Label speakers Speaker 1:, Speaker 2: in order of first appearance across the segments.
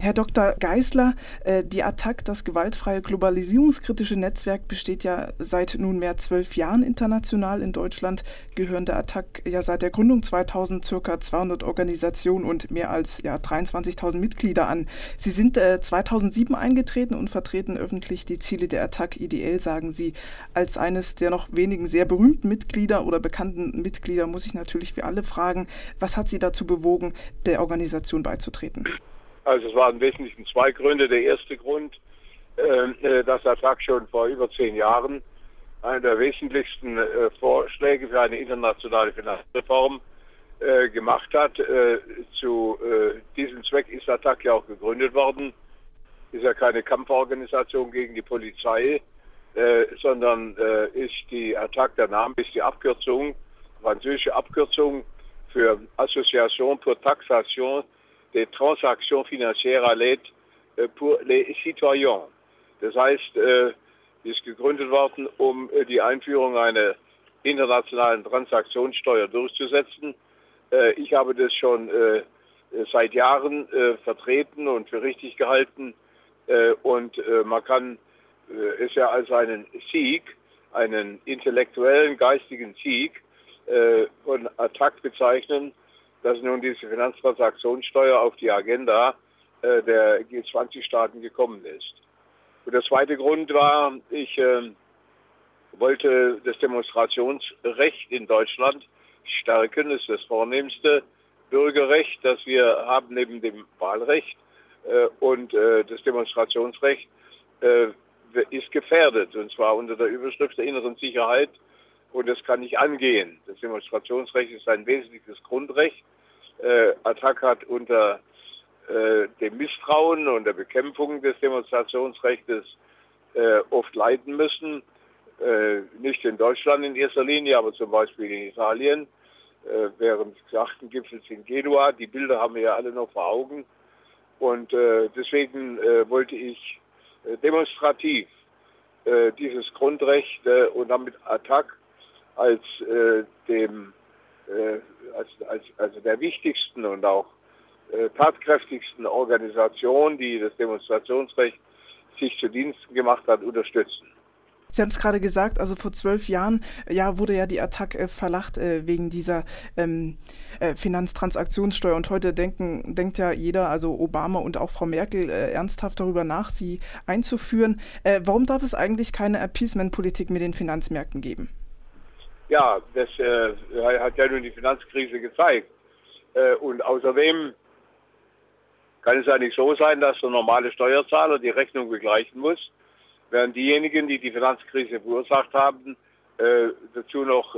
Speaker 1: Herr Dr. Geisler, die ATTAC, das gewaltfreie globalisierungskritische Netzwerk, besteht ja seit nunmehr 12 Jahren international. In Deutschland gehören der ATTAC ja seit der Gründung 2000 circa 200 Organisationen und mehr als 23.000 Mitglieder an. Sie sind 2007 eingetreten und vertreten öffentlich die Ziele der ATTAC. Ideell, sagen Sie, als eines der noch wenigen sehr berühmten Mitglieder oder bekannten Mitglieder muss ich natürlich wie alle fragen, was hat Sie dazu bewogen, der Organisation beizutreten?
Speaker 2: Also es waren im Wesentlichen zwei Gründe. Der erste Grund, dass ATTAC schon vor über 10 Jahren einer der wesentlichsten Vorschläge für eine internationale Finanzreform gemacht hat. Zu diesem Zweck ist ATTAC ja auch gegründet worden. Ist ja keine Kampforganisation gegen die Polizei, sondern ist die ATTAC, der Name ist die Abkürzung, französische Abkürzung für Association pour Taxation des Transactions financières à l'aide pour les citoyens. Das heißt, ist gegründet worden, um die Einführung einer internationalen Transaktionssteuer durchzusetzen. Ich habe das schon seit Jahren vertreten und für richtig gehalten und man kann es ja als einen Sieg, einen intellektuellen, geistigen Sieg von ATTAC bezeichnen, dass nun diese Finanztransaktionssteuer auf die Agenda der G20-Staaten gekommen ist. Und der zweite Grund war, ich wollte das Demonstrationsrecht in Deutschland stärken. Das ist das vornehmste Bürgerrecht, das wir haben neben dem Wahlrecht. Und das Demonstrationsrecht ist gefährdet, und zwar unter der Überschrift der inneren Sicherheit. Und das kann nicht angehen. Das Demonstrationsrecht ist ein wesentliches Grundrecht. ATTAC hat unter dem Misstrauen und der Bekämpfung des Demonstrationsrechts oft leiden müssen. Nicht in Deutschland in erster Linie, aber zum Beispiel in Italien. Während des 8. Gipfels in Genua. Die Bilder haben wir ja alle noch vor Augen. Und deswegen wollte ich demonstrativ dieses Grundrecht und damit ATTAC als der wichtigsten und auch tatkräftigsten Organisation, die das Demonstrationsrecht sich zu Diensten gemacht hat, unterstützen.
Speaker 1: Sie haben es gerade gesagt, also vor 12 Jahren wurde ja die ATTAC verlacht wegen dieser Finanztransaktionssteuer. Und heute denkt ja jeder, also Obama und auch Frau Merkel, ernsthaft darüber nach, sie einzuführen. Warum darf es eigentlich keine Appeasement-Politik mit den Finanzmärkten geben?
Speaker 2: Ja, das hat ja nun die Finanzkrise gezeigt. Und außerdem kann es ja nicht so sein, dass der normale Steuerzahler die Rechnung begleichen muss, während diejenigen, die die Finanzkrise verursacht haben, dazu noch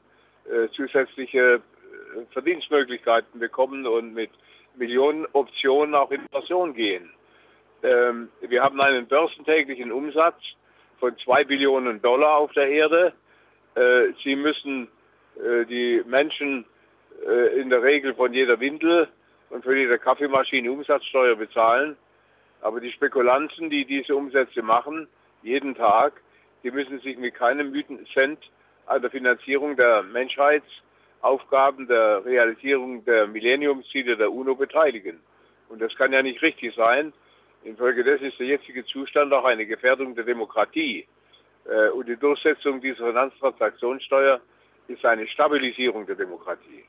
Speaker 2: zusätzliche Verdienstmöglichkeiten bekommen und mit Millionen Optionen auch in Pension gehen. Wir haben einen börsentäglichen Umsatz von $2 Billionen auf der Erde. Sie müssen die Menschen in der Regel von jeder Windel und von jeder Kaffeemaschine Umsatzsteuer bezahlen. Aber die Spekulanten, die diese Umsätze machen, jeden Tag, die müssen sich mit keinem Cent an der Finanzierung der Menschheitsaufgaben, der Realisierung der Millenniumsziele der UNO beteiligen. Und das kann ja nicht richtig sein. Infolgedessen ist der jetzige Zustand auch eine Gefährdung der Demokratie. Und die Durchsetzung dieser Finanztransaktionssteuer ist eine Stabilisierung der Demokratie.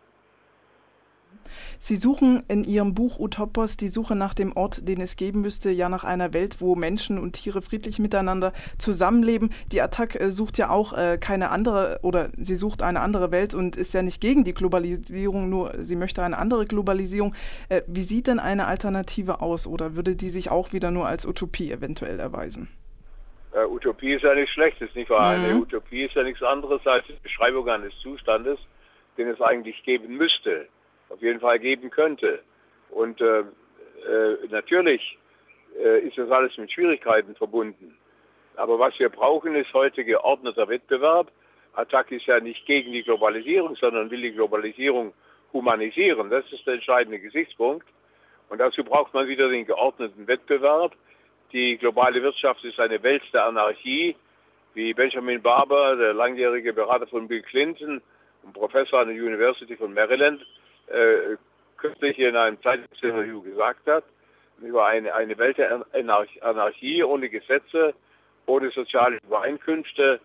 Speaker 1: Sie suchen in Ihrem Buch Utopos die Suche nach dem Ort, den es geben müsste, ja nach einer Welt, wo Menschen und Tiere friedlich miteinander zusammenleben. Die ATTAC sucht ja auch keine andere, oder sie sucht eine andere Welt und ist ja nicht gegen die Globalisierung, nur sie möchte eine andere Globalisierung. Wie sieht denn eine Alternative aus, oder würde die sich auch wieder nur als Utopie eventuell erweisen?
Speaker 2: Utopie ist ja nichts Schlechtes, nicht wahr? Eine Utopie ist ja nichts anderes als die Beschreibung eines Zustandes, den es eigentlich geben müsste, auf jeden Fall geben könnte. Und natürlich ist das alles mit Schwierigkeiten verbunden. Aber was wir brauchen, ist heute geordneter Wettbewerb. ATTAC ist ja nicht gegen die Globalisierung, sondern will die Globalisierung humanisieren. Das ist der entscheidende Gesichtspunkt. Und dazu braucht man wieder den geordneten Wettbewerb. Die globale Wirtschaft ist eine Welt der Anarchie, wie Benjamin Barber, der langjährige Berater von Bill Clinton und Professor an der University von Maryland, kürzlich in einem Zeitungsinterview gesagt hat. über eine Welt der Anarchie ohne Gesetze, ohne soziale Übereinkünfte,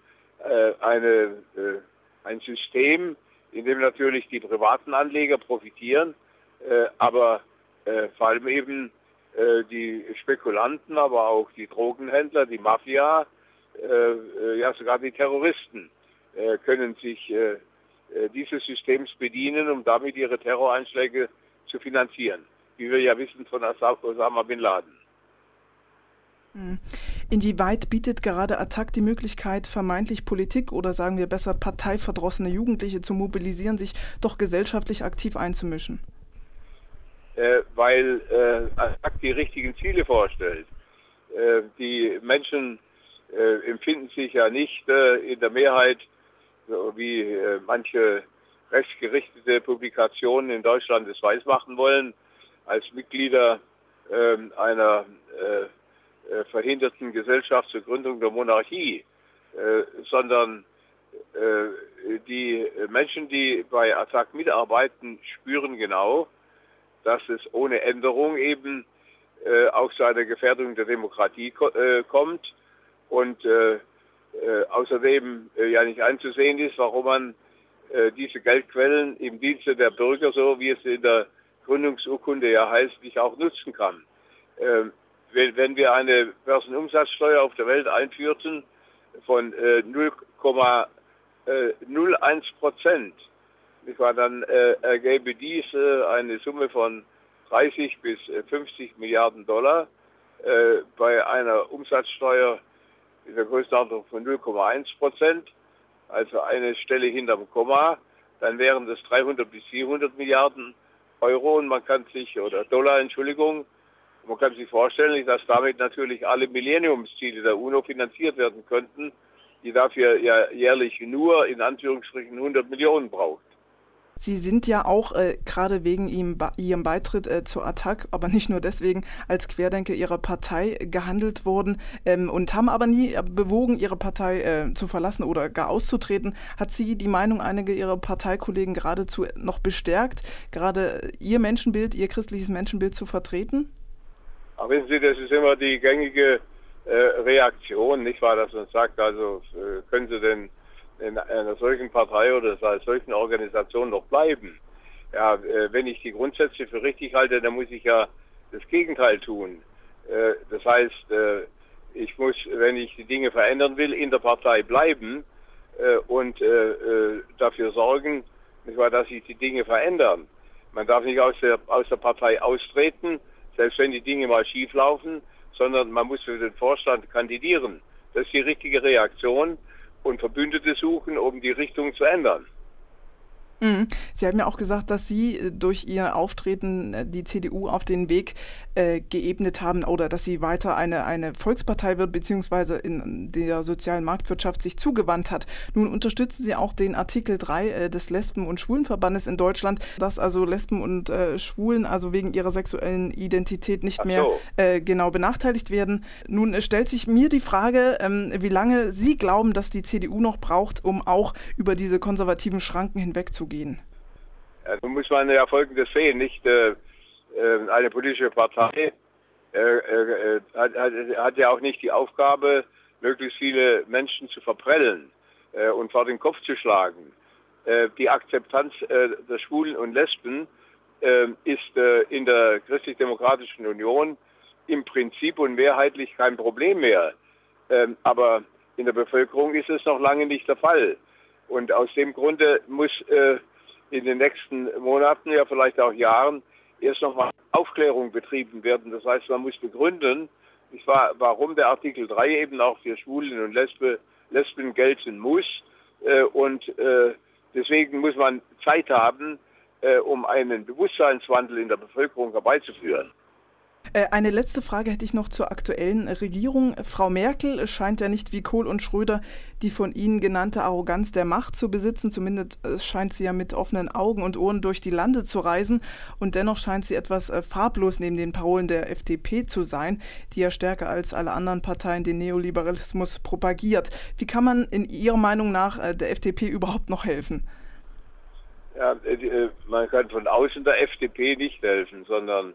Speaker 2: ein System, in dem natürlich die privaten Anleger profitieren, aber vor allem eben die Spekulanten, aber auch die Drogenhändler, die Mafia, ja sogar die Terroristen können sich dieses Systems bedienen, um damit ihre Terroranschläge zu finanzieren, wie wir ja wissen von Osama Bin Laden.
Speaker 1: Inwieweit bietet gerade ATTAC die Möglichkeit, vermeintlich Politik oder sagen wir besser parteiverdrossene Jugendliche zu mobilisieren, sich doch gesellschaftlich aktiv einzumischen?
Speaker 2: Weil ATTAC die richtigen Ziele vorstellt. Die Menschen empfinden sich ja nicht in der Mehrheit, so wie manche rechtsgerichtete Publikationen in Deutschland es weismachen wollen, als Mitglieder einer verhinderten Gesellschaft zur Gründung der Monarchie, sondern die Menschen, die bei ATTAC mitarbeiten, spüren genau, dass es ohne Änderung eben auch zu einer Gefährdung der Demokratie kommt und außerdem ja nicht einzusehen ist, warum man diese Geldquellen im Dienste der Bürger, so wie es in der Gründungsurkunde ja heißt, nicht auch nutzen kann. Wenn wir eine Börsenumsatzsteuer auf der Welt einführten von 0,01%, dann ergäbe dies eine Summe von 30 bis 50 Milliarden Dollar bei einer Umsatzsteuer in der Größenordnung von 0,1%, also eine Stelle hinterm Komma, dann wären das 300 bis 400 Milliarden Euro und man kann sich, oder Dollar, Entschuldigung, man kann sich vorstellen, dass damit natürlich alle Millenniumsziele der UNO finanziert werden könnten, die dafür ja jährlich nur in Anführungsstrichen 100 Millionen braucht.
Speaker 1: Sie sind ja auch gerade wegen Ihrem Beitritt zur ATTAC, aber nicht nur deswegen, als Querdenker Ihrer Partei gehandelt worden und haben aber nie bewogen, Ihre Partei zu verlassen oder gar auszutreten. Hat Sie die Meinung einiger Ihrer Parteikollegen geradezu noch bestärkt, gerade Ihr Menschenbild, Ihr christliches Menschenbild zu vertreten?
Speaker 2: Aber wissen Sie, das ist immer die gängige Reaktion, nicht wahr, dass man sagt, also können Sie denn in einer solchen Partei oder einer solchen Organisation noch bleiben? Ja, wenn ich die Grundsätze für richtig halte, dann muss ich ja das Gegenteil tun. Das heißt, ich muss, wenn ich die Dinge verändern will, in der Partei bleiben und dafür sorgen, nicht wahr, dass sich die Dinge verändern. Man darf nicht aus der Partei austreten, selbst wenn die Dinge mal schief laufen, sondern man muss für den Vorstand kandidieren. Das ist die richtige Reaktion und Verbündete suchen, um die Richtung zu ändern.
Speaker 1: Sie haben ja auch gesagt, dass Sie durch Ihr Auftreten die CDU auf den Weg geebnet haben oder dass sie weiter eine Volkspartei wird, beziehungsweise in der sozialen Marktwirtschaft sich zugewandt hat. Nun unterstützen Sie auch den Artikel 3 des Lesben- und Schwulenverbandes in Deutschland, dass also Lesben und Schwulen also wegen ihrer sexuellen Identität nicht mehr genau benachteiligt werden. Nun stellt sich mir die Frage, wie lange Sie glauben, dass die CDU noch braucht, um auch über diese konservativen Schranken hinwegzugehen.
Speaker 2: Ja, nun muss man ja Folgendes sehen, nicht eine politische Partei hat ja auch nicht die Aufgabe, möglichst viele Menschen zu verprellen und vor den Kopf zu schlagen. Die Akzeptanz der Schwulen und Lesben ist in der Christlich-Demokratischen Union im Prinzip und mehrheitlich kein Problem mehr. Aber in der Bevölkerung ist es noch lange nicht der Fall. Und aus dem Grunde muss in den nächsten Monaten, ja vielleicht auch Jahren, erst nochmal Aufklärung betrieben werden. Das heißt, man muss begründen, warum der Artikel 3 eben auch für Schwulen und Lesben gelten muss. Und deswegen muss man Zeit haben, um einen Bewusstseinswandel in der Bevölkerung herbeizuführen.
Speaker 1: Eine letzte Frage hätte ich noch zur aktuellen Regierung. Frau Merkel scheint ja nicht wie Kohl und Schröder die von Ihnen genannte Arroganz der Macht zu besitzen. Zumindest scheint sie ja mit offenen Augen und Ohren durch die Lande zu reisen. Und dennoch scheint sie etwas farblos neben den Parolen der FDP zu sein, die ja stärker als alle anderen Parteien den Neoliberalismus propagiert. Wie kann man in Ihrer Meinung nach der FDP überhaupt noch helfen?
Speaker 2: Ja, man kann von außen der FDP nicht helfen, sondern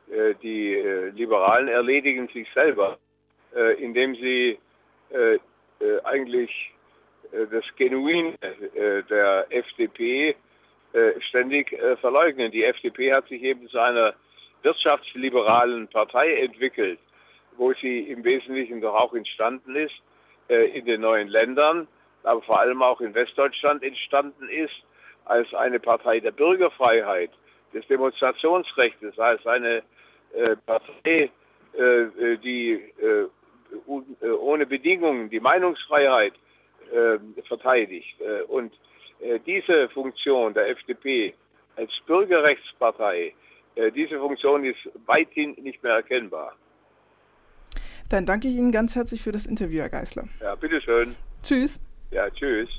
Speaker 2: Die Liberalen erledigen sich selber, indem sie eigentlich das Genuin der FDP ständig verleugnen. Die FDP hat sich eben zu einer wirtschaftsliberalen Partei entwickelt, wo sie im Wesentlichen doch auch entstanden ist, in den neuen Ländern, aber vor allem auch in Westdeutschland entstanden ist, als eine Partei der Bürgerfreiheit, des Demonstrationsrechts, als eine Partei, die ohne Bedingungen die Meinungsfreiheit verteidigt. Und diese Funktion der FDP als Bürgerrechtspartei, diese Funktion ist weithin nicht mehr erkennbar.
Speaker 1: Dann danke ich Ihnen ganz herzlich für das Interview, Herr Geisler.
Speaker 2: Ja, bitteschön.
Speaker 1: Tschüss.
Speaker 2: Ja, tschüss.